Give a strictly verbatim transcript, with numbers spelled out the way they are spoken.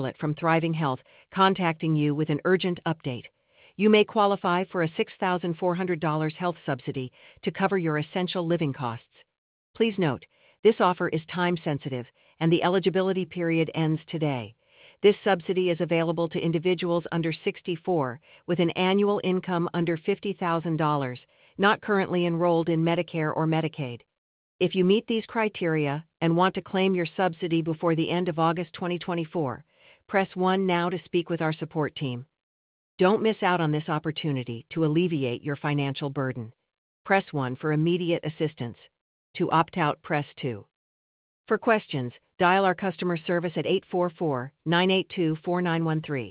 from Thriving Health contacting you with an urgent update. You may qualify for a six thousand four hundred dollars health subsidy to cover your essential living costs. Please note, this offer is time-sensitive, and the eligibility period ends today. This subsidy is available to individuals under sixty-four with an annual income under fifty thousand dollars, not currently enrolled in Medicare or Medicaid. If you meet these criteria and want to claim your subsidy before the end of August twenty twenty-four, press one now to speak with our support team. Don't miss out on this opportunity to alleviate your financial burden. Press one for immediate assistance. To opt out, press two. For questions, dial our customer service at eight four four, nine eight two, four nine one three.